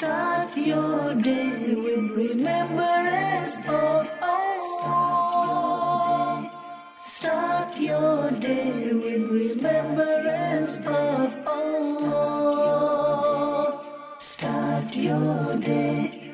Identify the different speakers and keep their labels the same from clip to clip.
Speaker 1: Start your day with remembrance of Allah. Start your day with remembrance of Allah. Start your day.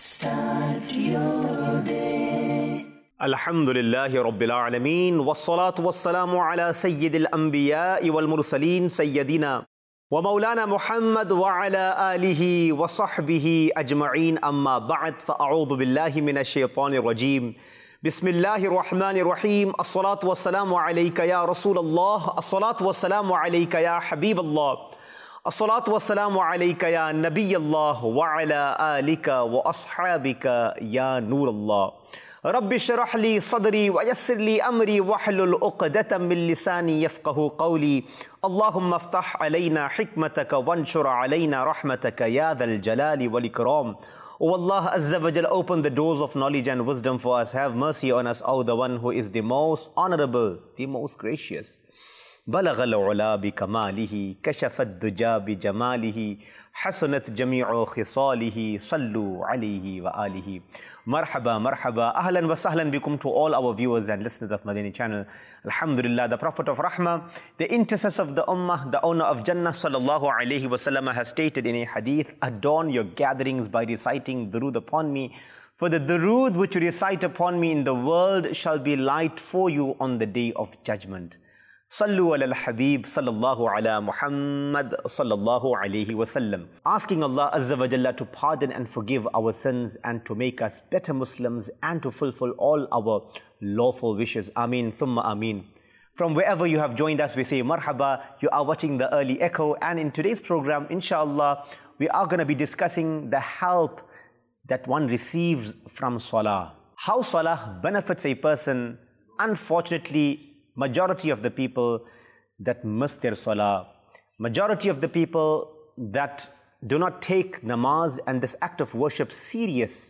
Speaker 1: Start your day.
Speaker 2: Alhamdulillahi Rabbil Alameen. Wassalatu wassalamu ala Sayyidil Anbiya'i wal Mursaleen Sayyidina wa Maulana Muhammad wa ala alihi wa sahbihi ajma'een, amma ba'd, fa'a'udhu billahi minash shaitanir rajeem. Bismillahir Rahmanir Rahim. As-salatu wassalamu alayka ya Rasulallah. As-salatu wassalamu alayka ya Habiballah. As-salatu wassalamu alayka ya Nabiyallah wa ala alika wa ashabika ya Nurallah. Rabbi shrah li sadri wa yassir li amri wahlul uqdatan min lisani yafqahu qawli. Allahumma aftah alayna hikmataka wanshur alayna rahmataka ya dhal jalali wal ikram. O Allah Azza wa Jal, open the doors of knowledge and wisdom for us. Have mercy on us, O the one who is the most honorable, the most gracious. بلغ العلا بكماله كشف الدجى بجماله حسنت جميع خصاله صلوا عليه وآله. Marhaba, marhaba, ahlan wa sahlan bikum to all our viewers and listeners of Madani channel. Alhamdulillah, the Prophet of Rahmah, the intercessor of the Ummah, the owner of Jannah sallallahu alayhi wa sallam has stated in a hadith, adorn your gatherings by reciting durood upon me, for the durood which you recite upon me in the world shall be light for you on the day of judgment. Sallu ala al-Habib sallallahu ala Muhammad sallallahu alayhi wa sallam. Asking Allah Azza wa Jalla to pardon and forgive our sins and to make us better Muslims and to fulfill all our lawful wishes. Ameen, thumma ameen. From wherever you have joined us, we say marhaba. You are watching the Early Echo, and in today's program, inshallah, we are going to be discussing the help that one receives from salah. How salah benefits a person. Unfortunately, majority of the people that miss their salah, majority of the people that do not take namaz and this act of worship serious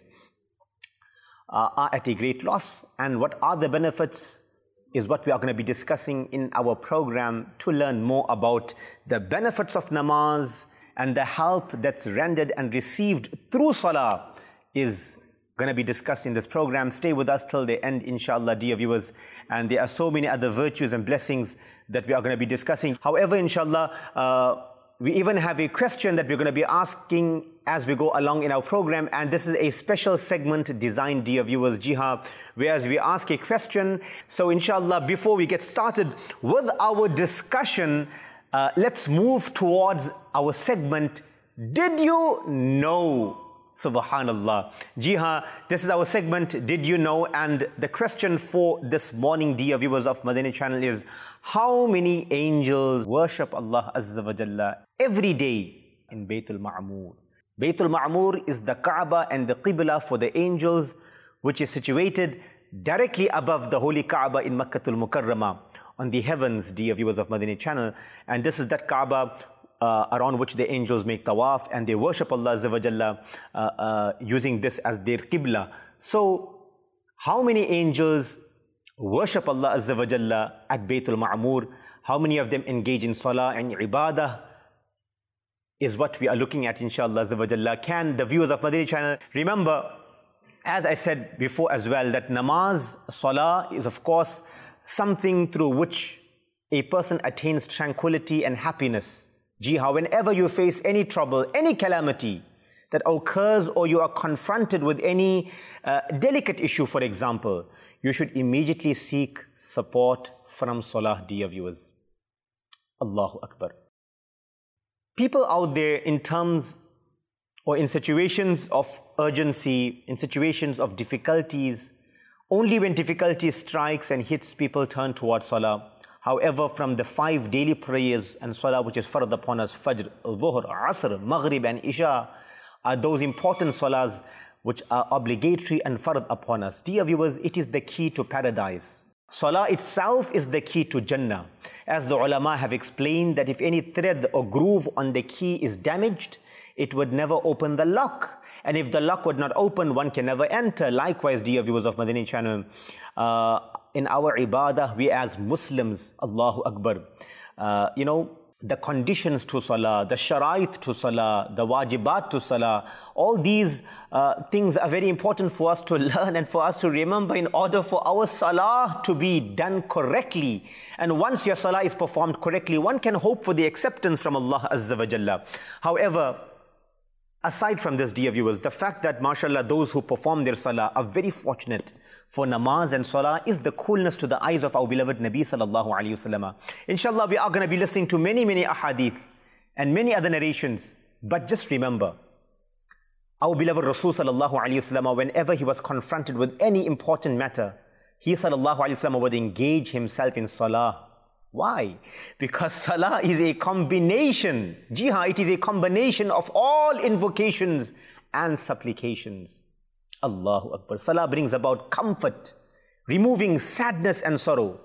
Speaker 2: are at a great loss. And what are the benefits is what we are going to be discussing in our program. To learn more about the benefits of namaz and the help that's rendered and received through salah is going to be discussed in this program. Stay with us till the end, inshallah, dear viewers. And there are so many other virtues and blessings that we are going to be discussing. However, inshallah, we even have a question that we're going to be asking as we go along in our program. And this is a special segment designed, dear viewers, Jiha, whereas we ask a question. So inshallah, before we get started with our discussion, let's move towards our segment, Did You Know? Subhanallah. Jiha, this is our segment, Did You Know? And the question for this morning, dear viewers of Madani channel, is how many angels worship Allah Azza wa Jalla every day in Baytul Ma'mur? Baytul Ma'mur is the Kaaba and the Qibla for the angels, which is situated directly above the holy Kaaba in Makkatul Mukarramah on the heavens, dear viewers of Madani channel. And this is that Kaaba around which the angels make tawaf and they worship Allah Azza wa Jalla using this as their qibla. So, how many angels worship Allah Azza wa Jalla at Baytul Ma'mur? How many of them engage in salah and ibadah is what we are looking at, inshallah Azza wa Jalla. Can the viewers of Madani channel remember, as I said before as well, that namaz, salah is of course something through which a person attains tranquility and happiness. Jiha, whenever you face any trouble, any calamity that occurs, or you are confronted with any delicate issue, for example, you should immediately seek support from salah, dear viewers. Allahu Akbar. People out there, in terms or in situations of urgency, in situations of difficulties, only when difficulty strikes and hits, people turn towards salah. However, from the 5 daily prayers and salah which is fard upon us, Fajr, Dhuhr, Asr, Maghrib and Isha, are those important salahs which are obligatory and fard upon us. Dear viewers, it is the key to paradise. Salah itself is the key to Jannah. As the ulama have explained, that if any thread or groove on the key is damaged, it would never open the lock. And if the lock would not open, one can never enter. Likewise, dear viewers of Madani channel, in our ibadah, we as Muslims, Allahu Akbar, the conditions to salah, the sharait to salah, the wajibat to salah, all these things are very important for us to learn and for us to remember in order for our salah to be done correctly. And once your salah is performed correctly, one can hope for the acceptance from Allah Azza wa Jalla. However, aside from this, dear viewers, the fact that, mashallah, those who perform their salah are very fortunate for namaz and salah is the coolness to the eyes of our beloved Nabi sallallahu alayhi wasallam. Inshallah, we are going to be listening to many ahadith and many other narrations. But just remember, our beloved Rasul sallallahu alayhi wasallam, whenever he was confronted with any important matter, he sallallahu alayhi wasallam would engage himself in salah. Why? Because salah is a combination. Jihad, it is a combination of all invocations and supplications. Allahu Akbar. Salah brings about comfort, removing sadness and sorrow.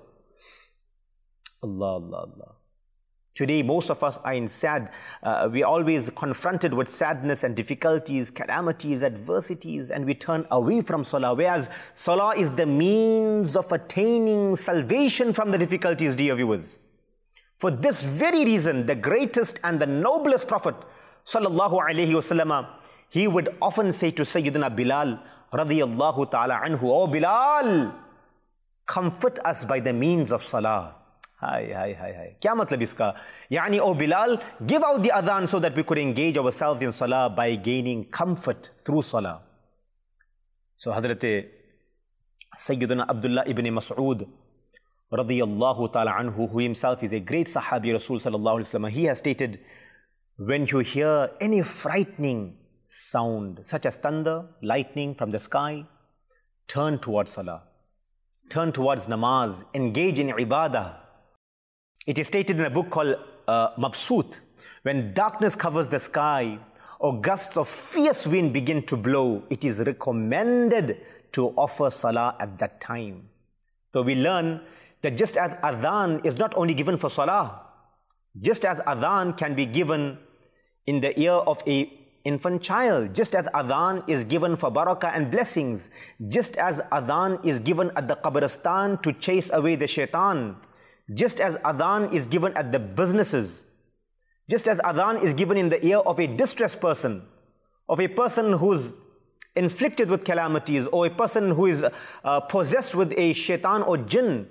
Speaker 2: Allah. Today, most of us are in we are always confronted with sadness and difficulties, calamities, adversities, and we turn away from salah. Whereas salah is the means of attaining salvation from the difficulties, dear viewers. For this very reason, the greatest and the noblest Prophet, sallallahu alaihi wasallam, he would often say to Sayyidina Bilal, radiyallahu ta'ala anhu, "Oh Bilal, comfort us by the means of salah." Hi. Kya matlab iska? Yani, oh Bilal, give out the adhan so that we could engage ourselves in salah by gaining comfort through salah. So Hazrat Sayyidina Abdullah ibn Mas'ud, radiyallahu ta'ala anhu, who himself is a great sahabi Rasul sallallahu alaihi wasallam, he has stated, when you hear any frightening sound, such as thunder, lightning from the sky, turn towards salah. Turn towards namaz. Engage in ibadah. It is stated in a book called Mabsut, when darkness covers the sky or gusts of fierce wind begin to blow, it is recommended to offer salah at that time. So we learn that just as adhan is not only given for salah, just as adhan can be given in the ear of a infant child, just as adhan is given for barakah and blessings, just as adhan is given at the qabristan to chase away the shaitan, just as adhan is given at the businesses, just as adhan is given in the ear of a distressed person, of a person who's inflicted with calamities, or a person who is possessed with a shaitan or jinn.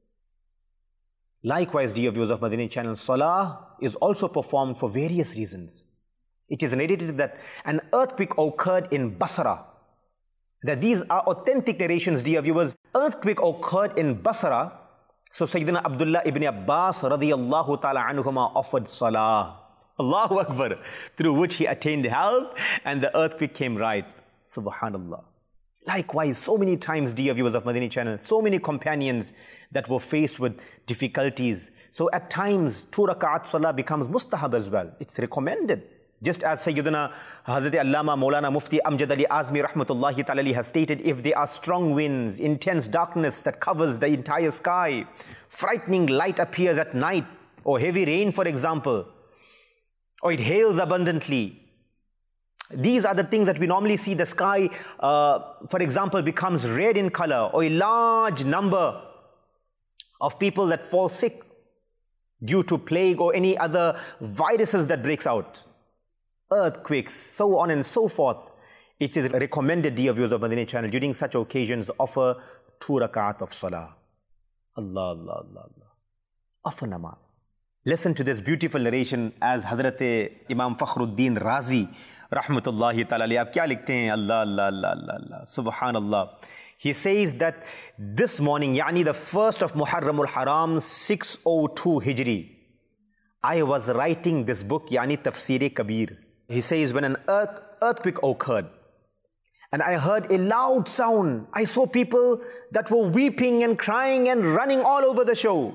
Speaker 2: Likewise, dear viewers of Madani channel, salah is also performed for various reasons. It is narrated that an earthquake occurred in Basra. That these are authentic narrations, dear viewers. Earthquake occurred in Basra. So Sayyidina Abdullah ibn Abbas radiyallahu ta'ala anhuma offered salah. Allahu Akbar. Through which he attained help and the earthquake came right. Subhanallah. Likewise, so many times, dear viewers of Madani channel, so many companions that were faced with difficulties. So at times, 2 rak'at salah becomes mustahab as well. It's recommended. Just as Sayyidina Hazrat Allama Maulana Mufti Amjad Ali Azmi rahmatullahi ta'ala has stated, if there are strong winds, intense darkness that covers the entire sky, frightening light appears at night, or heavy rain, for example, or it hails abundantly. These are the things that we normally see. The sky, for example, becomes red in color, or a large number of people that fall sick due to plague or any other viruses that breaks out. Earthquakes, so on and so forth. It is recommended, dear viewers of Madani channel, during such occasions, offer 2 rak'at of salah. Allah. Offer namaz. Listen to this beautiful narration as Hazrat Imam Fakhruddin Razi, rahmatullahi ta'ala, aap kya likhte hain? Allah. Subhanallah. He says that this morning, yani the 1st of Muharramul Haram, 602 Hijri, I was writing this book, yani Tafsir Kabir. He says, when an earthquake occurred, and I heard a loud sound, I saw people that were weeping and crying and running all over the show.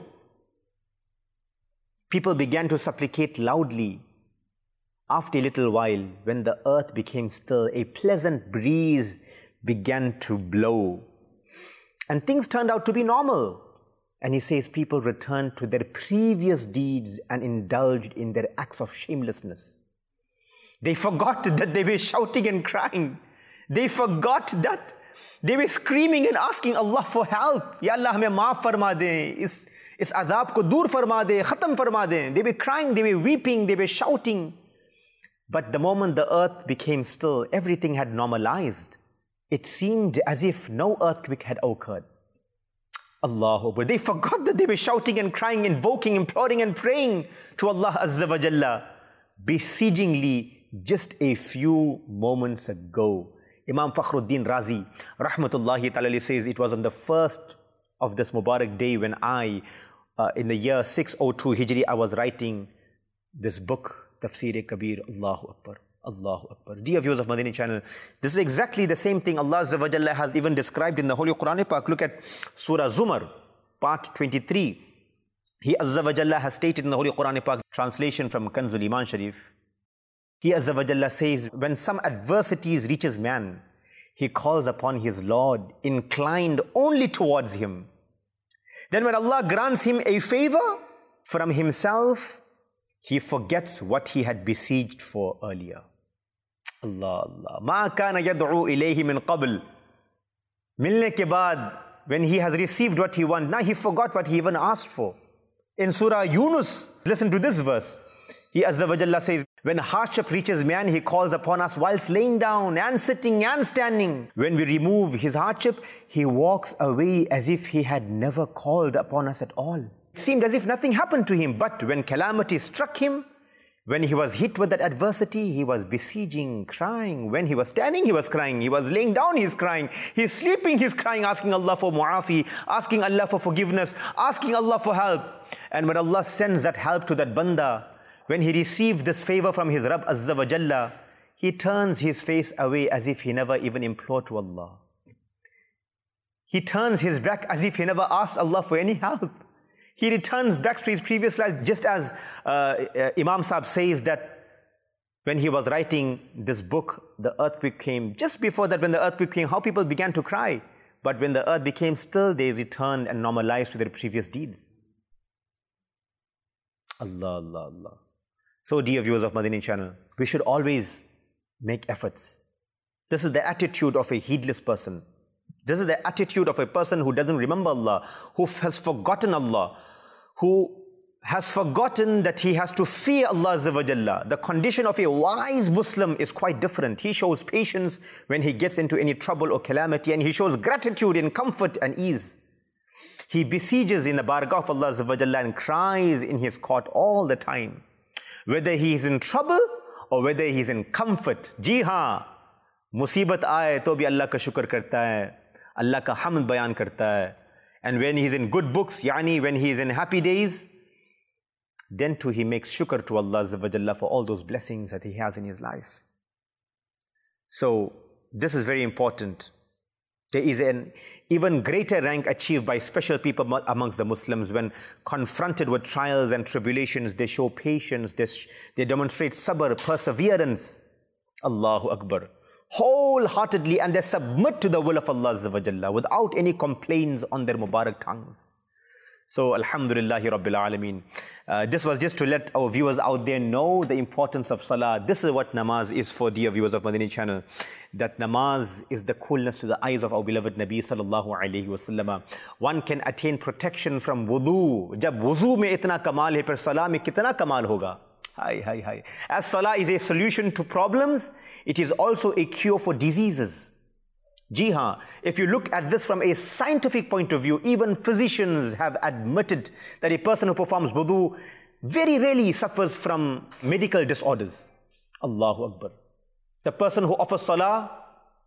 Speaker 2: People began to supplicate loudly. After a little while, when the earth became still, a pleasant breeze began to blow. And things turned out to be normal. And he says people returned to their previous deeds and indulged in their acts of shamelessness. They forgot that they were shouting and crying. They forgot that They were screaming and asking Allah for help. Ya Allah, hame maaf farma de. Is adhab ko dur farma de, khatam farma de. They were crying, they were weeping, they were shouting. But the moment the earth became still, everything had normalized. It seemed as if no earthquake had occurred. Allahu Akbar. They forgot that they were shouting and crying, invoking, imploring and praying to Allah Azza wa Jalla beseechingly just a few moments ago. Imam Fakhruddin Razi, rahmatullahi ta'ala, says it was on the first of this Mubarak day when I, in the year 602 Hijri, I was writing this book, Tafsir-e-Kabir. Allahu Akbar. Allahu Akbar. Dear viewers of Madani channel, this is exactly the same thing Allah Azza wa Jalla has even described in the Holy Quran Pak. Look at Surah Zumar, part 23. He Azza wa Jalla has stated in the Holy Quran Pak, translation from Kanzul Iman Sharif. He Azza wa Jalla says, when some adversities reaches man, he calls upon his Lord, inclined only towards him. Then when Allah grants him a favor from himself, he forgets what he had besieged for earlier. Allah, Allah. Ma kana yad'u ilayhi min qabl. Milne ke baad, when he has received what he wants, now he forgot what he even asked for. In Surah Yunus, listen to this verse. He Azza wa Jalla says, when hardship reaches man, he calls upon us whilst laying down and sitting and standing. When we remove his hardship, he walks away as if he had never called upon us at all. It seemed as if nothing happened to him, but when calamity struck him, when he was hit with that adversity, he was besieging, crying. When he was standing, he was crying. He was laying down, he's crying. He's sleeping, he's crying, asking Allah for mu'afi, asking Allah for forgiveness, asking Allah for help. And when Allah sends that help to that banda, when he received this favor from his Rabb Azza wa Jalla, he turns his face away as if he never even implored to Allah. He turns his back as if he never asked Allah for any help. He returns back to his previous life, just as Imam Sahib says that when he was writing this book, the earthquake came. Just before that, when the earthquake came, how people began to cry. But when the earth became still, they returned and normalized to their previous deeds. Allah, Allah, Allah. So dear viewers of Madani channel, we should always make efforts. This is the attitude of a heedless person. This is the attitude of a person who doesn't remember Allah, who has forgotten Allah, who has forgotten that he has to fear Allah Azza wa Jalla. The condition of a wise Muslim is quite different. He shows patience when he gets into any trouble or calamity, and he shows gratitude in comfort and ease. He besieges in the bargah of Allah Azza wa Jalla and cries in his court all the time. Whether he is in trouble or whether he is in comfort. Ji haan, musibat aaye to bhi Allah ka shukr karta hai. Allah ka hamd bayan karta hai. And when he is in good books, yani when he is in happy days, then too he makes shukr to Allah Azza wa Jalla for all those blessings that he has in his life. So this is very important. There is an even greater rank achieved by special people amongst the Muslims. When confronted with trials and tribulations, they show patience, they demonstrate sabr, perseverance. Allahu Akbar. Wholeheartedly, and they submit to the will of Allah Azza wa Jalla without any complaints on their Mubarak tongues. So, Alhamdulillahi Rabbil Alameen. This was just to let our viewers out there know the importance of Salah. This is what namaz is for, dear viewers of Madani channel. That namaz is the coolness to the eyes of our beloved Nabi Sallallahu Alaihi Wasallam. One can attain protection from wudu. Jab wudu mein itna kamal hai, par salah mein kitna kamal hoga. Hi, hi, hi. As Salah is a solution to problems, it is also a cure for diseases. Ji haan, if you look at this from a scientific point of view, even physicians have admitted that a person who performs wudu very rarely suffers from medical disorders. Allahu Akbar. The person who offers salah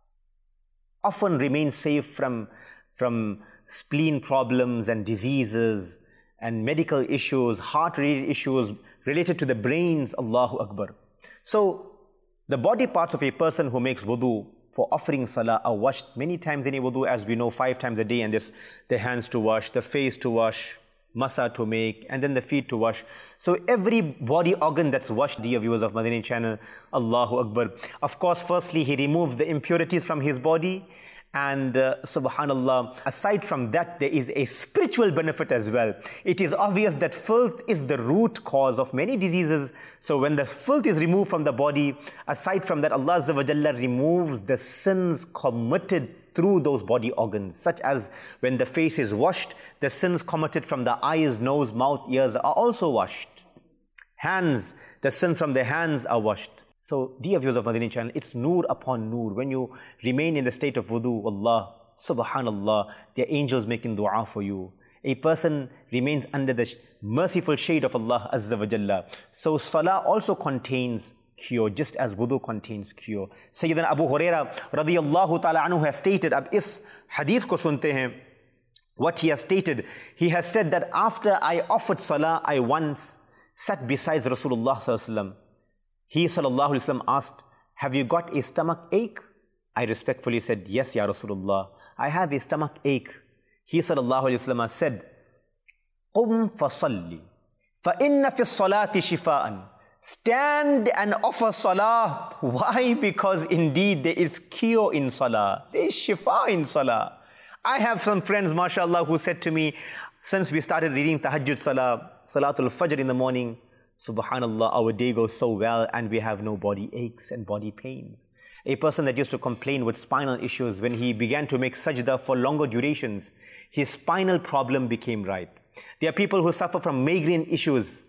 Speaker 2: often remains safe from spleen problems and diseases and medical issues, heart-related issues related to the brains. Allahu Akbar. So, the body parts of a person who makes wudu for offering salah are washed many times in a wudu, as we know, 5 times a day, and there's the hands to wash, the face to wash, masa to make, and then the feet to wash. So every body organ that's washed, dear viewers of Madani channel, Allahu Akbar. Of course, firstly, he removes the impurities from his body, and subhanallah, aside from that, there is a spiritual benefit as well. It is obvious that filth is the root cause of many diseases. So when the filth is removed from the body, aside from that, Allah Azza wa Jalla removes the sins committed through those body organs, such as when the face is washed, the sins committed from the eyes, nose, mouth, ears are also washed. Hands, the sins from the hands are washed. So, dear viewers of Madani channel, it's noor upon noor. When you remain in the state of wudu, Allah, subhanallah, there are angels making dua for you. A person remains under the merciful shade of Allah Azza wa Jalla. So, salah also contains cure, just as wudu contains cure. Sayyidina Abu Huraira radiyallahu ta'ala anhu has stated, ab is hadith ko sunte hain, what he has stated, he has said that after I offered salah, I once sat beside Rasulullah sallallahu alaihi wasallam. He sallallahu alaihi wasallam asked, have you got a stomach ache? I respectfully said, yes, Ya Rasulullah, I have a stomach ache. He sallallahu alaihi wasallam said, قُمْ فَصَلِّ فَإِنَّ فِي الصَّلَاةِ شِفَاءً. Stand and offer salah. Why? Because indeed there is cure in salah. There is shifa in salah. I have some friends, mashallah, who said to me, since we started reading tahajjud salah, salatul fajr in the morning, subhanallah, our day goes so well and we have no body aches and body pains. A person that used to complain with spinal issues, when he began to make sajda for longer durations, his spinal problem became right. There are people who suffer from migraine issues,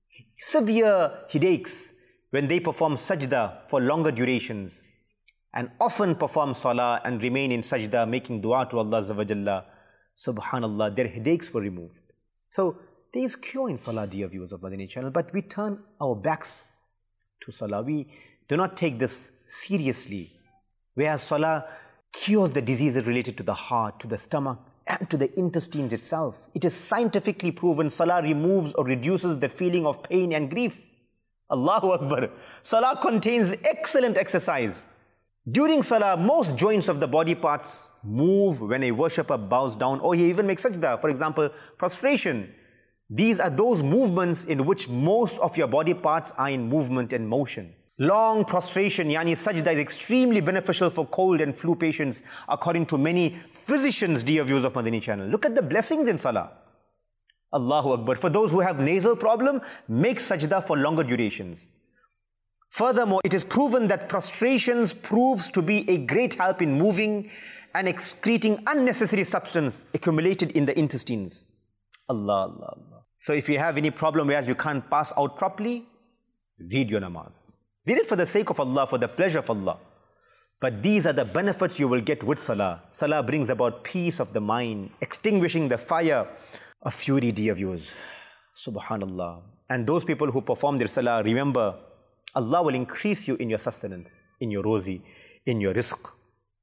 Speaker 2: severe headaches, when they perform sajda for longer durations and often perform salah and remain in sajda making dua to Allah Azza wa Jalla, subhanallah, their headaches were removed. So there is cure in salah, dear viewers of Madani channel, but we turn our backs to salah. We do not take this seriously. Whereas salah cures the diseases related to the heart, to the stomach, and to the intestines itself. It is scientifically proven salah removes or reduces the feeling of pain and grief. Allahu Akbar. Salah contains excellent exercise. During salah, most joints of the body parts move when a worshipper bows down or he even makes sajda. For example, prostration. These are those movements in which most of your body parts are in movement and motion. Long prostration, yani sajda, is extremely beneficial for cold and flu patients, according to many physicians, dear viewers of Madani channel. Look at the blessings in salah. Allahu Akbar. For those who have nasal problem, make sajda for longer durations. Furthermore, it is proven that prostrations proves to be a great help in moving and excreting unnecessary substance accumulated in the intestines. Allah, Allah, Allah. So if you have any problem whereas you can't pass out properly, read your namaz. Read it for the sake of Allah, for the pleasure of Allah. But these are the benefits you will get with salah. Salah brings about peace of the mind, extinguishing the fire of fury, dear viewers. Subhanallah. And those people who perform their salah, remember, Allah will increase you in your sustenance, in your rozi, in your rizq.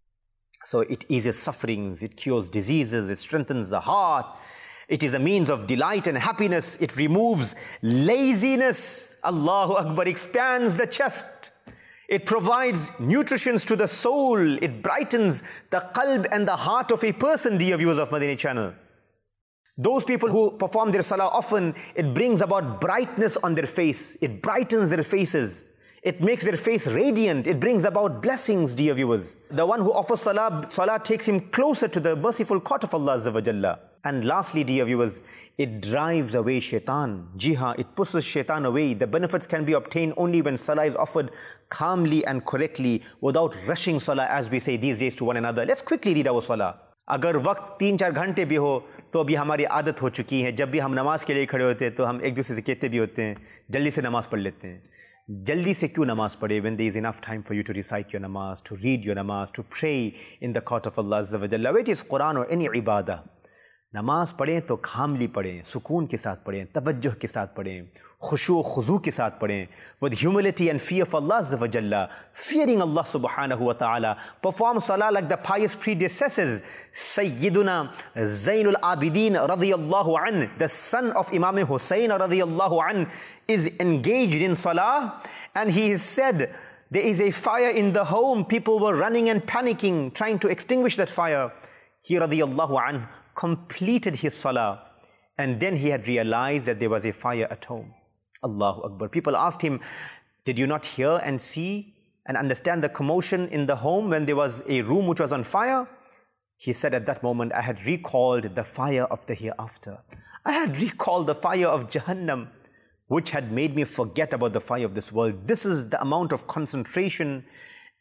Speaker 2: So it eases sufferings, it cures diseases, it strengthens the heart. It is a means of delight and happiness. It removes laziness. Allahu Akbar, expands the chest. It provides nutrition to the soul. It brightens the qalb and the heart of a person, dear viewers of Madani channel. Those people who perform their salah often, it brings about brightness on their face. It brightens their faces. It makes their face radiant. It brings about blessings, dear viewers. The one who offers salah, salah takes him closer to the merciful court of Allah Azza wa Jalla. And lastly, dear viewers, it drives away shaitan. Jiha, it pushes shaitan away. The benefits can be obtained only when salah is offered calmly and correctly, without rushing salah, as we say these days to one another. Let's quickly read our salah. अगर वक्त 3-4 घंटे भी हो तो अभी हमारी आदत हो चुकी है, जब भी हम नमाज के लिए खड़े होते हैं तो हम एक दूसरे से कहते भी होते हैं, जल्दी से नमाज पढ़ लेते हैं. जल्दी से क्यों नमाज पढ़े when there is enough time for you to recite your namaz, to read your namaz, to pray in the court of Allah Azza wa Jalla, whether it is Quran or any ibadah. नमाज पढ़ें तो खामली पढ़ें, सुकून के साथ पढ़ें, तवज्जुह के साथ पढ़ें, खुशू खुजू के साथ पढ़ें, with humility and fear for Allah Azza wa Jalla, fearing Allah subhanahu wa ta'ala. Perform salah like the pious predecessors. Sayyiduna Zainul Abidin radiyallahu an, the son of Imam Hussain radiyallahu an, is engaged in salah, and he has said, there is a fire in the home. People were running and panicking, trying to extinguish that fire. He radiyallahu an completed his salah, and then he had realized that there was a fire at home. Allahu Akbar. People asked him, did you not hear and see and understand the commotion in the home when there was a room which was on fire? He said, at that moment, I had recalled the fire of the hereafter. I had recalled the fire of Jahannam, which had made me forget about the fire of this world. This is the amount of concentration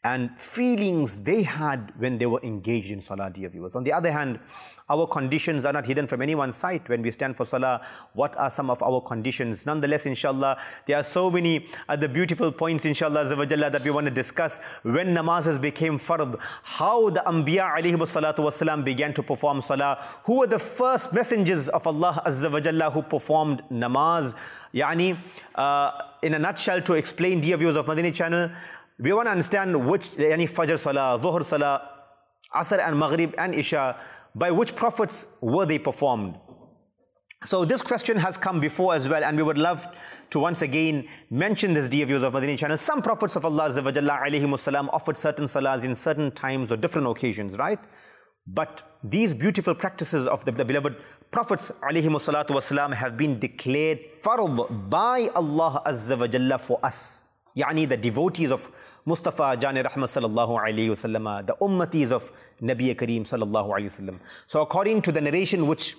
Speaker 2: and feelings they had when they were engaged in salah, dear viewers. On the other hand, our conditions are not hidden from anyone's sight. When we stand for salah, what are some of our conditions? Nonetheless, inshallah, there are so many other beautiful points, inshallah, that we want to discuss. When namazes became fard, how the Anbiya alayhi salatu wasalam began to perform salah, who were the first messengers of Allah Azza wa Jalla who performed namaz. In a nutshell, to explain, dear viewers of Madani channel, we want to understand which Fajr Salah, Dhuhr Salah, Asr and Maghrib and Isha, by which prophets were they performed. So this question has come before as well, and we would love to once again mention this, dear viewers of Madani channel. Some prophets of Allah Azza wa Jalla alayhimus salam offered certain salahs in certain times or different occasions, right? But these beautiful practices of the beloved prophets alayhimus salatu wasalam have been declared fard by Allah Azza wa Jalla for us. The devotees of Mustafa Jani Rahmat sallallahu alayhi wasallam, the ummatis of Nabi Kareem sallallahu alayhi wasallam. So according to the narration which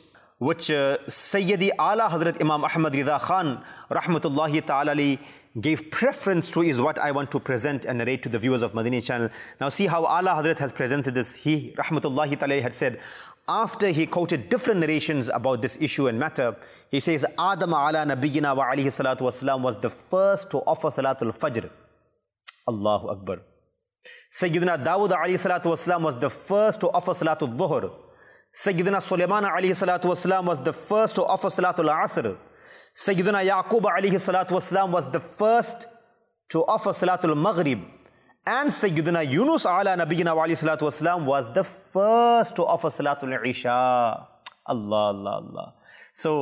Speaker 2: Sayyidi Ala Hazrat Imam Ahmad Rida Khan rahmatullahi ta'ala gave preference to, is what I want to present and narrate to the viewers of Madani channel. Now see how Ala Hazrat has presented this. He rahmatullahi ta'ala had said, after he quoted different narrations about this issue and matter, he says, Adam ala nabiyyina wa alayhi salatu wasalam was the first to offer Salatul Fajr. Allahu Akbar. Sayyidina Dawood alayhi salatu wasalam was the first to offer Salatul Dhuhr. Sayyidina Sulaiman alayhi salatu wasalam was the first to offer Salatul Asr. Sayyidina Yaqub alayhi salatu wasalam was the first to offer Salatul Maghrib. And Sayyidina Yunus ala nabiyyina wa alayhi salatu wasalam was the first to offer Salatul Isha. Allah, Allah, Allah. So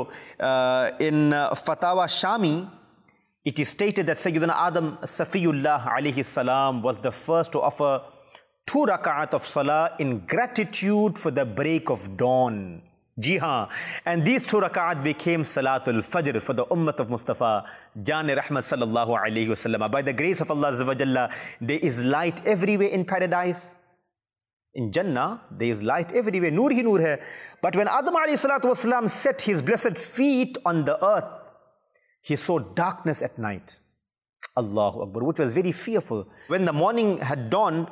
Speaker 2: in Fatawa Shami, it is stated that Sayyidina Adam Safiyullah alayhi salam was the first to offer 2 rak'at of salah in gratitude for the break of dawn. Jiha. And these 2 rak'at became Salatul Fajr for the ummah of Mustafa Jani Rahmat sallallahu alayhi wasallam. By the grace of Allah Azza wa Jalla, there is light everywhere in paradise. In Jannah, there is light everywhere. Noor hi noor hai. But when Adam alayhi salatu wasalam set his blessed feet on the earth, he saw darkness at night. Allahu Akbar, which was very fearful. When the morning had dawned,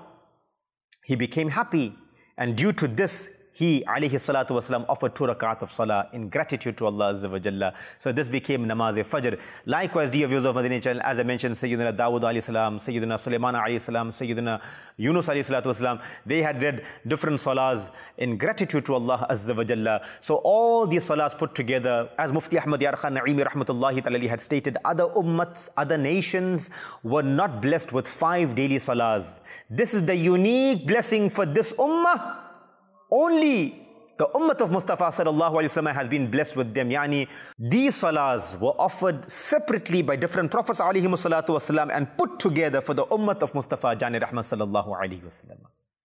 Speaker 2: he became happy. And due to this, he alayhi salatu wasalam offered 2 rak'at of salah in gratitude to Allah Azza wa Jalla. So this became namaz fajr. Likewise, dear viewers of Madani channel, as I mentioned, Sayyidina Dawood alayhi salam, Sayyidina Sulaiman alayhi salam, Sayyidina Yunus alayhi salatu wasalam, they had read different salahs in gratitude to Allah Azza wa Jalla. So all these salahs put together, as Mufti Ahmad Yar Khan Naimi rahmatullahi ta'ala had stated, other ummats, other nations were not blessed with 5 daily salahs. This is the unique blessing for this ummah. Only the ummah of Mustafa sallallahu alayhi wasallam has been blessed with them. These salahs were offered separately by different prophets alayhi salatu wasalam and put together for the ummah of Mustafa Jani Rahmat sallallahu alayhi wasallam.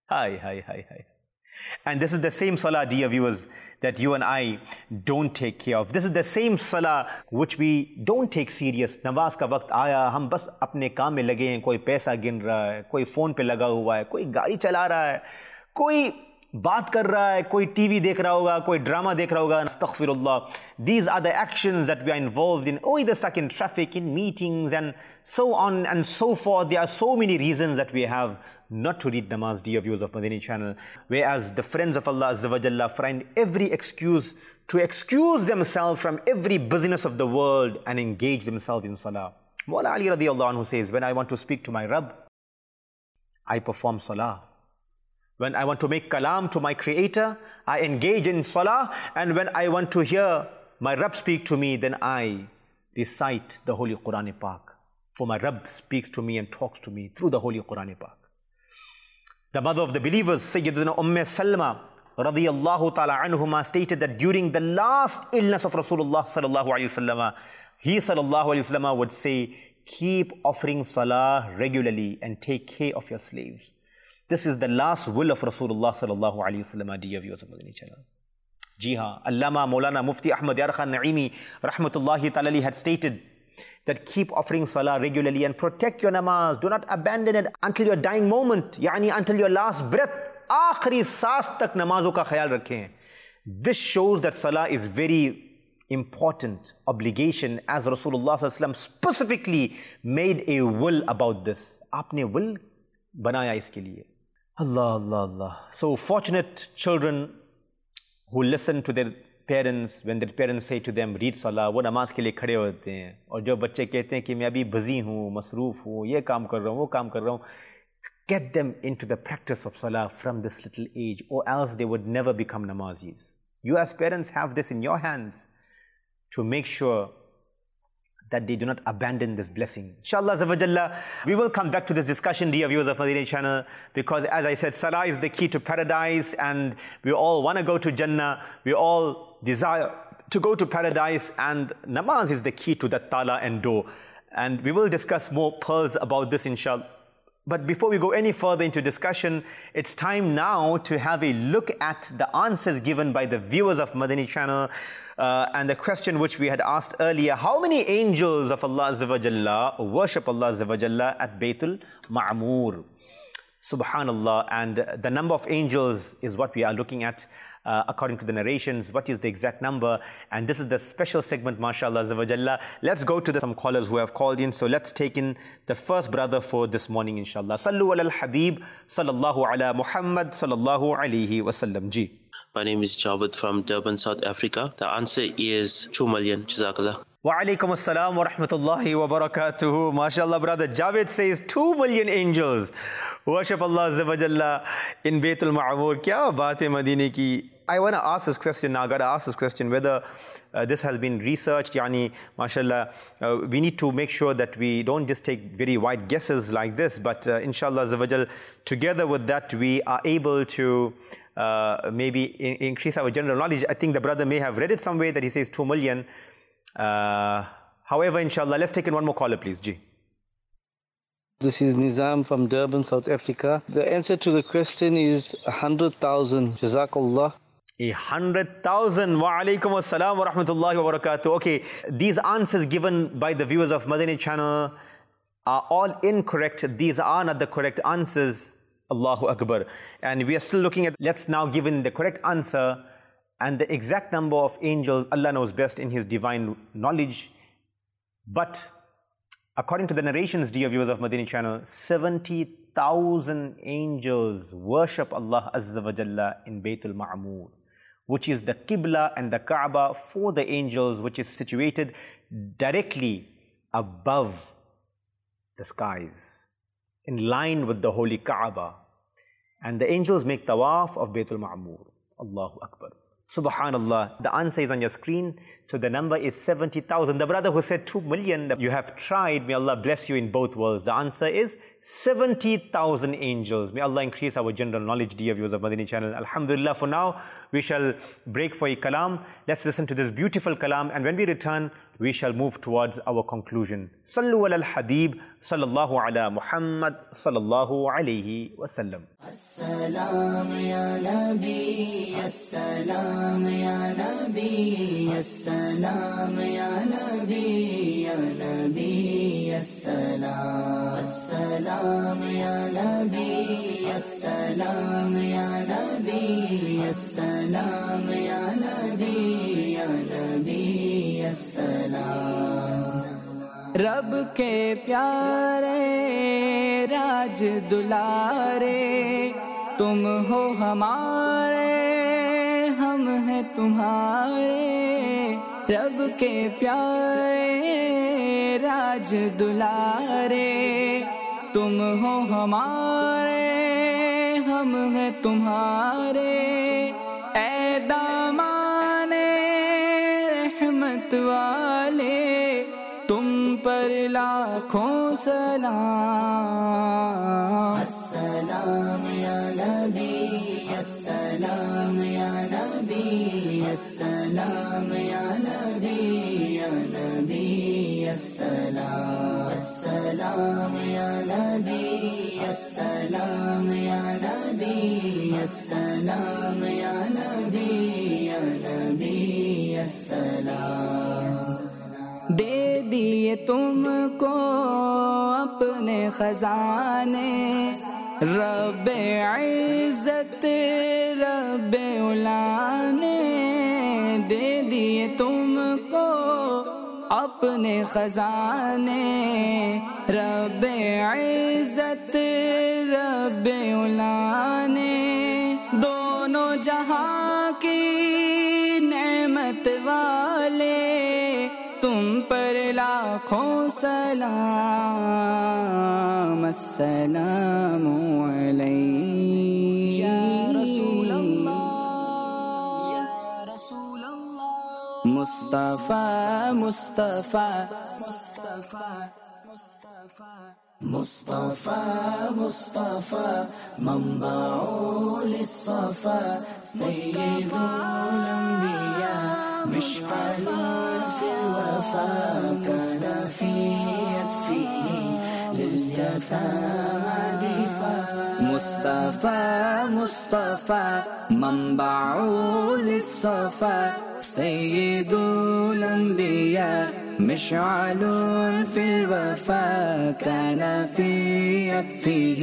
Speaker 2: Hi. And this is the same salah, dear viewers, that you and I don't take care of. This is the same salah which we don't take serious. Namaz ka waqt aaya, hum bas apne kaam mein lage hain, koi paisa gin raha hai, koi phone pe laga hua hai, koi gaadi chala raha hai, koi बात कर रहा है, कोई TV देख रहा होगा, कोई drama देख रहा होगा. Astaghfirullah. These are the actions that we are involved in. Either stuck in traffic, in meetings, and so on and so forth. There are so many reasons that we have not to read namaz, dear viewers of Madani channel. Whereas the friends of Allah Azza wa Jalla find every excuse to excuse themselves from every business of the world and engage themselves in salah. Mawla Ali radiyallahu anhu says, when I want to speak to my Rabb, I perform salah. When I want to make kalam to my Creator, I engage in salah. And when I want to hear my Rabb speak to me, then I recite the Holy Quran Pak. For my Rabb speaks to me and talks to me through the Holy Quran Pak. The mother of the believers, Sayyidina Salma radiyallahu ta'ala anhuma, stated that during the last illness of Rasulullah sallallahu alayhi wasallam, he sallallahu alayhi wasallam would say, keep offering salah regularly and take care of your slaves. This is the last will of Rasulullah sallallahu alayhi wasallam, dear viewers of Madani channel. Jiha, Allama Maulana Mufti Ahmad Yar Khan Naimi rahmatullahi ta'ala had stated that keep offering salah regularly and protect your namaz. Do not abandon it until your dying moment, until your last breath. Aakhri saas tak namazo ka khayal rakhein. This shows that salah is very important obligation, as Rasulullah sallallahu alaihi wasallam specifically made a will about this. Aapne will banaya iske liye. Allah, Allah, Allah. So fortunate children who listen to their parents when their parents say to them, read salah, वो नमाज के लिए खड़े होते हैं. और जो बच्चे कहते हैं कि मैं अभी busy हूँ, मसरूफ हूँ, ये काम कर रहा हूँ, वो काम कर रहा हूँ, get them into the practice of salah from this little age, or else they would never become namazis. You as parents have this in your hands to make sure that they do not abandon this blessing. Inshallah Azza wa Jalla, we will come back to this discussion, dear viewers of Madinah channel, because as I said, salah is the key to paradise, and we all want to go to Jannah, we all desire to go to paradise, and namaz is the key to that tala and door. And we will discuss more pearls about this, inshallah. But before we go any further into discussion, it's time now to have a look at the answers given by the viewers of Madani channel and the question which we had asked earlier: how many angels of Allah Azza wa Jalla worship Allah Azza wa Jalla at Baytul Ma'mur? Subhanallah. And the number of angels is what we are looking at according to the narrations. What is the exact number? And this is the special segment, mashallah Azza wa Jalla. Let's go to some callers who have called in. So let's take in the first brother for this morning, inshallah. Sallu ala al-Habib, sallallahu ala Muhammad, sallallahu alayhi wa sallam. Ji.
Speaker 3: My name is Jawad from Durban, South Africa. The answer is 2 million. Jazakallah.
Speaker 2: Wa alaikum assalam wa rahmatullahi wa barakatuhu. MashaAllah, brother Javed says 2 million angels worship Allah Azza wa Jalla in Baytul Ma'mur. Kya baat hai Madine ki? I want to ask this question now. I got to ask this question whether this has been researched. Yani, mashallah, we need to make sure that we don't just take very wide guesses like this, but inshallah Azza wa Jalla, together with that, we are able to maybe increase our general knowledge. I think the brother may have read it somewhere that he says 2 million. However, inshallah, let's take in one more caller, please. Ji.
Speaker 4: This is Nizam from Durban, South Africa. The answer to the question is 100,000. Jazakallah.
Speaker 2: 100,000. Wa alaikum assalam wa rahmatullahi wa barakatuh. Okay, these answers given by the viewers of Madani channel are all incorrect. These are not the correct answers. Allahu Akbar. And we are still looking at, let's now give in the correct answer. And the exact number of angels, Allah knows best in His divine knowledge. But according to the narrations, dear viewers of Madani channel, 70,000 angels worship Allah Azza wa Jalla in Baytul Ma'mur, which is the Qibla and the Kaaba for the angels, which is situated directly above the skies, in line with the holy Kaaba. And the angels make tawaf of Baytul Ma'mur. Allahu Akbar. Subhanallah. The answer is on your screen. So the number is 70,000. The brother who said 2 million, you have tried. May Allah bless you in both worlds. The answer is 70,000 angels. May Allah increase our general knowledge, dear viewers of Madani channel. Alhamdulillah. For now, we shall break for a kalam. Let's listen to this beautiful kalam. And when we return, we shall move towards our conclusion. Sallu ala al-Habib, sallallahu ala Muhammad, sallallahu alayhi wa sallam.
Speaker 1: As-salam ya Nabi, as-salam ya Nabi, as-salam ya Nabi, ya Nabi, as-salam. As-salam ya Nabi, as-salam ya Nabi, as-salam ya Nabi, ya Nabi. रब के प्यारे राज दुलारे, तुम हो हमारे, हम हैं तुम्हारे। रब के प्यारे राज दुलारे, तुम हो हमारे, हम हैं तुम्हारे। ऐ दामाने रहमत वाले, तुम पर लाखों सलाम। अस्सलाम या नबी, अस्सलाम या नबी, अस्सलाम या नबी, या नबी अस्सलाम। अस्सलाम या नबी, अस्सलाम या नबी, अस्सलाम या नबी, या नबी अस्सलाम। दे दिए तुमको अपने खजाने, रब्बे इज्जत रब्बे उला ने। दे दिए तुमको अपने खजाने, रब्बे इज्जत رب اولا نے دونوں جہاں کی نعمت والے تم پر لاکھوں سلام السلام علیک یا رسول اللہ یا رسول اللہ مصطفیٰ مصطفیٰ مصطفیٰ مصطفیٰ مصطفیٰ منبع للصفا سید الانبیاء مشعل فی الوفا مستفید فیہ للجفا دفاع مصطفیٰ مصطفیٰ منبع للصفا سید الانبیاء مشعل في الوفا كان في يكفيه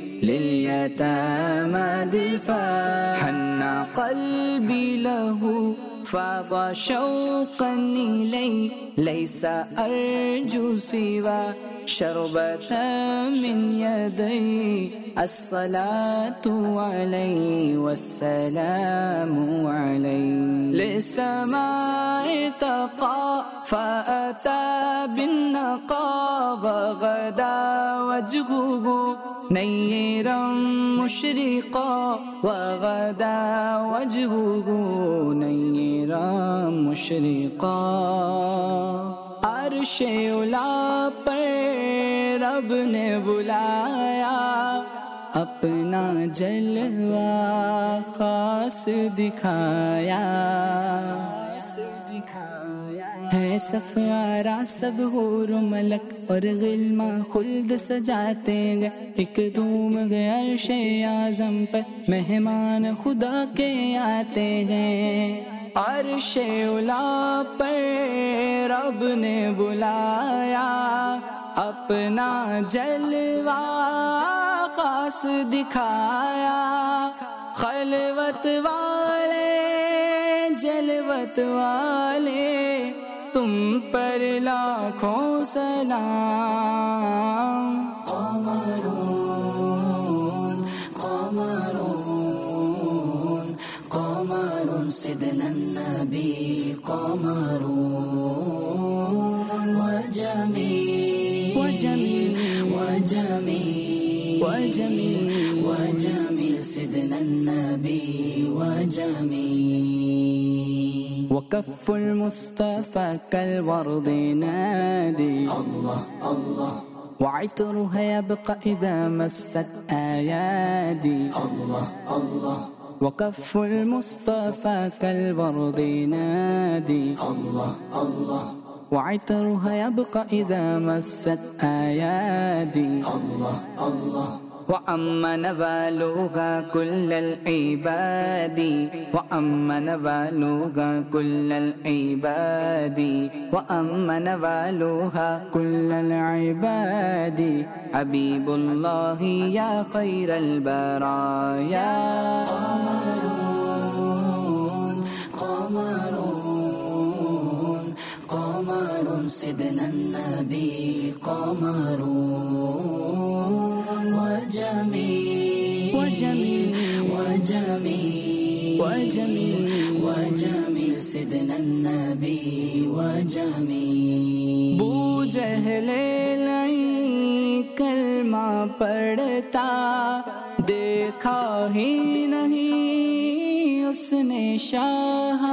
Speaker 1: لليتامى دفاع حن قلبي له فاض شوقا إليه ليس أرجو سوى شربة من يدي الصلاة عليه والسلام عليه للسماء ارتقى فأتى بالنقى وغدا وجهه نيرا مشرقا وغدا وجهه نيرا مشرقا عرش اولا پر رب نے بلایا اپنا جلوہ خاص دکھایا ہے سفارہ سب حور و ملک اور غلمہ خلد سجاتے گئے ایک دوم گئے عرش اعظم پر مہمان خدا کے آتے ہیں عرش اولا پر رب نے بلایا اپنا جلوہ خاص دکھایا خلوت والے جلوت والے تم پر لاکھوں سلام قمرون قمرون قمر سيدنا النبي قمرون وجميل وجميل وجميل وجميل وجميل سيدنا النبي وجميل وكف المصطفى كالورد نادي الله الله وعطرها يبقى إذا مست أيادي الله الله وكف المصطفى كالورد نادي الله الله وعطرها يبقى إذا مست أيادي الله الله وأما نوالها كل العباد وأما نوالها كل العباد وأما نوالها كل العباد حبيب الله يا خير البرايا قمرون قمرون قمر سيدنا النبي قمرون وجميل وجميل وجميل وجميل وجميل سيدنا النبي وجميل بو جہل نہیں کلمہ پڑھتا دیکھا ہی نہیں اس نے شاہ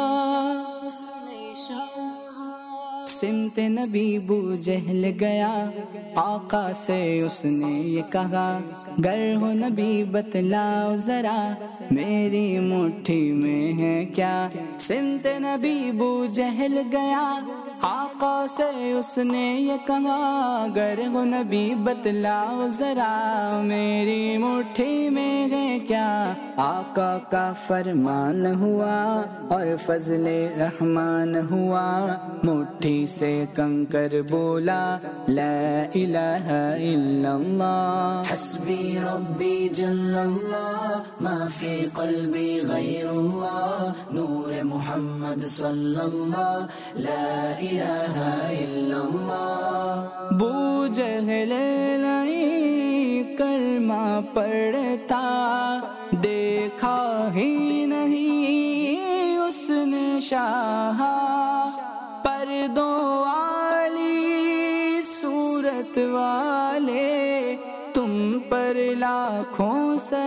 Speaker 1: سمت نبی بو جہل گیا آقا سے اس نے یہ کہا گر ہو نبی بتلاؤ ذرا میری مٹھی میں ہے کیا سمت نبی بو جہل گیا آقا سے اس نے یہ کہا گر ہو نبی بتلاؤ ذرا میری مٹھی میں ہے کیا آقا کا فرمان ہوا اور فضل رحمان ہوا مٹھی سے کنکر بولا لا الہ الا اللہ حسبی ربی جل اللہ ما فی قلبی غیر اللہ نور محمد صلی اللہ لا الہ الا اللہ بو جہل نہیں کلمہ پڑھتا دیکھا ہی نہیں اس نے شاہ، پردوں والی صورت والے تم پر لاکھوں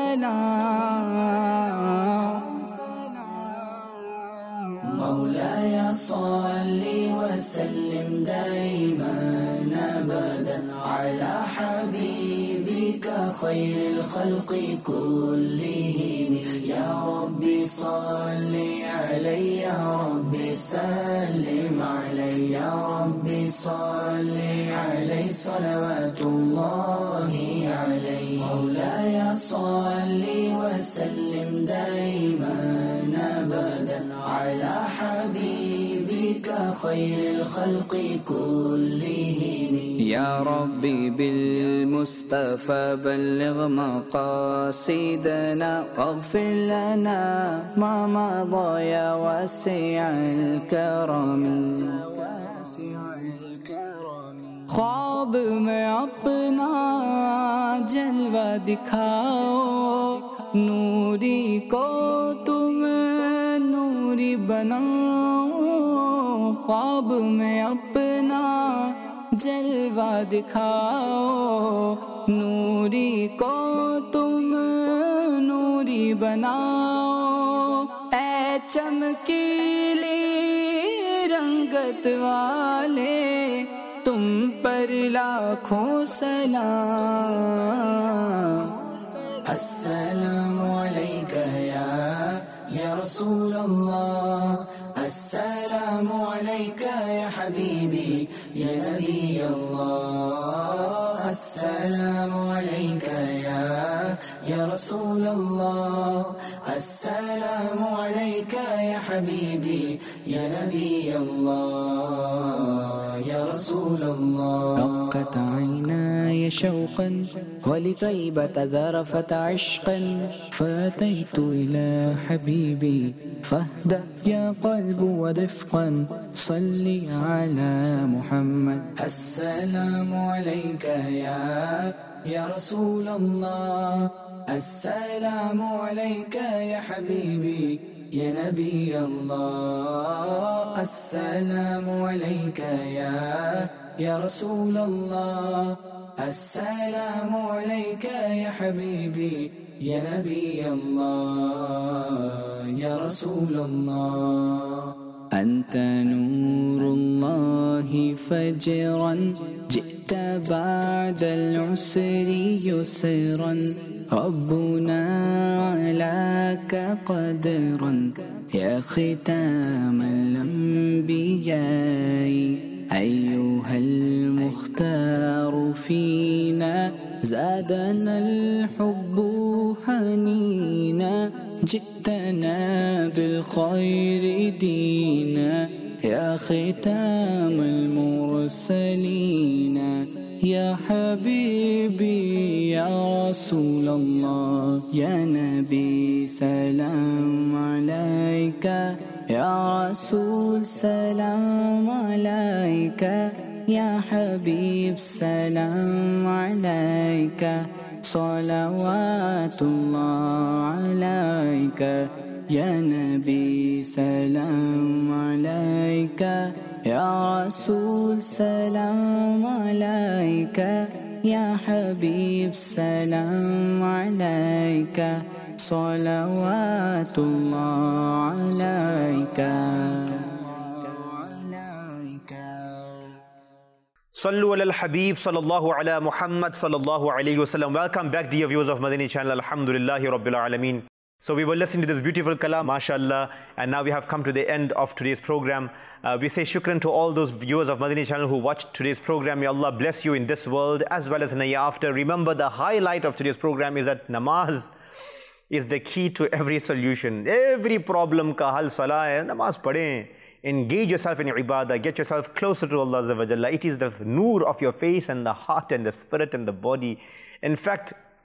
Speaker 1: سلام۔ مولاي صل وسلم دائما ابدا على حبيبك خير الخلق كلهم، يا ربي صل عليه يا ربي سلم عليه، يا ربي صل عليه صلوات الله عليه، مولاي صل وسلم دائما ابدا على حبيبك خير الخلق كلهم، يا ربي بالمصطفى بلغ مقاصدنا واغفر لنا ما مضى يا واسع الكرم۔ خواب میں اپنا جلوہ دکھاؤ، نوری کو تم نوری بناؤ، خواب میں اپنا جلوہ دکھاؤ، نوری کو تم نوری بناؤ، اے چمکیلی رنگت والے تم پر لاکھوں سلام۔ السلام علیک یا رسول اللہ، السلام علیک یا حبیبی یا نبی اللہ، السلام علیک یا رسول اللہ، السلام علیک یا حبیبی یا نبی اللہ، یا رسول اللہ۔ رقت عینای شوقا ولطیبة ذرفت عشقا، فأتيت إلى حبيبي فاهدأ يا قلب ورفقا، صل على محمد۔ السلام عليك يا رسول الله، السلام عليك يا حبيبي يا نبي الله، السلام عليك يا رسول الله، السلام عليك يا حبيبي يا نبي الله، يا رسول الله۔ أنت نور الله فجرا جئت بعد العسر يسرا، ربنا علاك قدرا يا ختام الأنبياء، أيها المختار فينا زادنا الحب حنينا، جئتنا بالخير دينا يا ختام المرسلين، يا حبيبي يا رسول الله، يا نبي سلام عليك، يا رسول سلام عليك، يا حبيب سلام عليك، صلوات الله عليك، يا نبي سلام عليك، يا رسول سلام عليك، يا حبيب سلام عليك، صلوات الله عليك۔
Speaker 2: Sallu ala al-Habib sallallahu ala Muhammad sallallahu alayhi wa sallam. Welcome back, dear viewers of Madani channel. Alhamdulillahi Rabbil Alameen. So we were listening to this beautiful kalam, mashallah, and now we have come to the end of today's program. We say shukran to all those viewers of Madani channel who watched today's program. May Allah bless you in this world as well as in the hereafter. Remember, the highlight of today's program is that namaz is the key to every solution. Every problem ka hal salah hai, namaz padhein. Engage yourself in your ibadah, get yourself closer to Allah Azza wa Jalla. It is the noor of your face and the heart and the spirit and the body. In fact,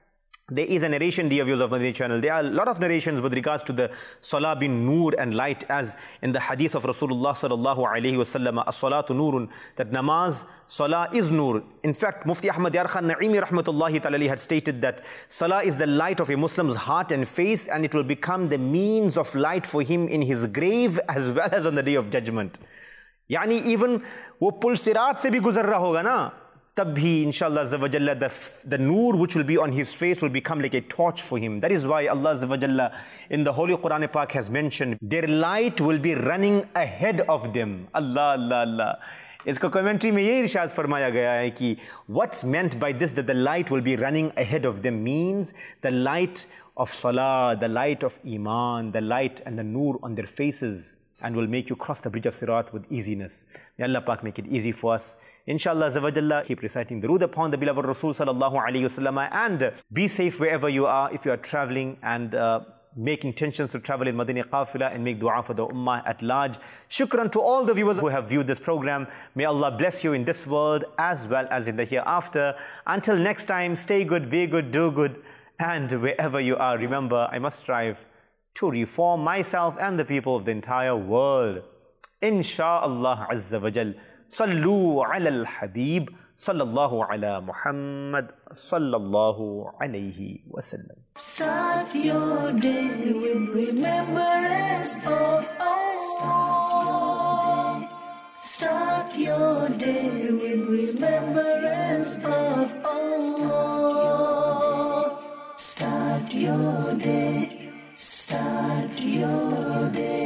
Speaker 2: There is a narration, dear viewers of Madani channel. There are a lot of narrations with regards to the salah being noor and light, as in the hadith of Rasulullah sallallahu alaihi wasallam, as-salatu noorun, that namaz, salah is noor. In fact, Mufti Ahmad Yar Khan Naimi rahmatullahi ta'ala had stated that salah is the light of a Muslim's heart and face, and it will become the means of light for him in his grave as well as on the day of judgment. Yani even wo pul sirat se bhi guzar raha hoga na, tab bhi inshallah azza wa jalla the noor which will be on his face will become like a torch for him. That is why Allah azza wa jalla in the Holy Quran Pak has mentioned their light will be running ahead of them. Allah, Allah, Allah. इसका commentary में ये इरशाद फरमाया गया है कि what's meant by this, that the light will be running ahead of them, means the light of salah, the light of iman, the light and the noor on their faces, and will make you cross the bridge of Sirat with easiness. May Allah Pak make it easy for us. Inshallah Azza wa Jalla, keep reciting the Durood upon the beloved Rasul sallallahu alayhi wasallam, and be safe wherever you are if you are traveling, and make intentions to travel in Madani Qafila, and make dua for the ummah at large. Shukran to all the viewers who have viewed this program. May Allah bless you in this world as well as in the hereafter. Until next time, stay good, be good, do good, and wherever you are, remember, I must strive to reform myself and the people of the entire world. Insha'Allah Azza wa Jal. Sallu ala al-Habib. Sallallahu ala Muhammad. Sallallahu alayhi wa sallam.
Speaker 5: Start your day with remembrance of Allah. Start your day with remembrance of Allah. Start your day. Start your day.